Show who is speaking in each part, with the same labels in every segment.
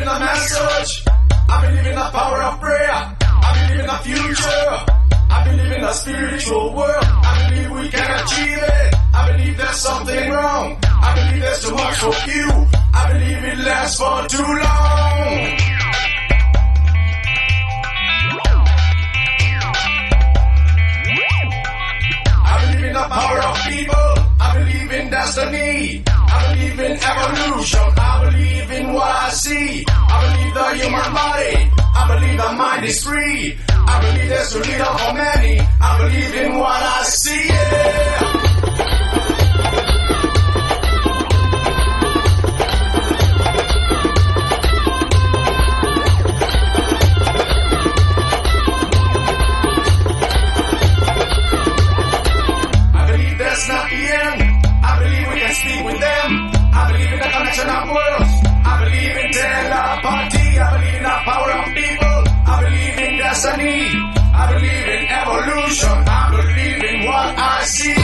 Speaker 1: the message. I believe in the power of prayer. I believe in the future. I believe in the spiritual world. I believe we can achieve it. I believe there's something wrong. I believe there's too much for few. I believe it lasts for too long. I believe in the power of people. I believe in destiny. I believe in evolution. I believe in what I see. I believe the human body. I believe the mind is free. I believe there's too little for many. I believe in what I see. Yeah. Not the end. I believe we can speak with them. I believe in the connection of worlds. I believe in telepathy. I believe in the power of people. I believe in destiny. I believe in evolution. I believe in what I see.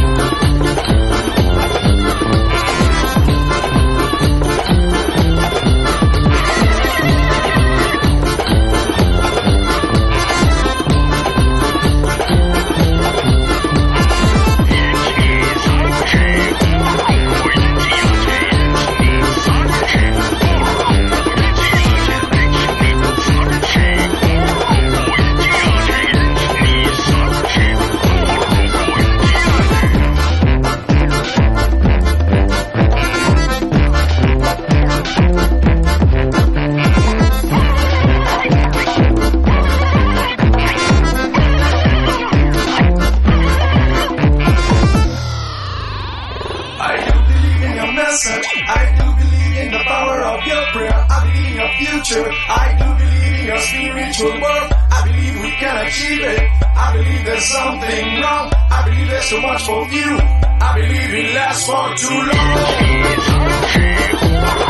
Speaker 1: I do believe in the power of your prayer. I believe in your future. I do believe in your spiritual world. I believe we can achieve it. I believe there's something wrong. I believe there's too much for few. I believe it lasts for too long.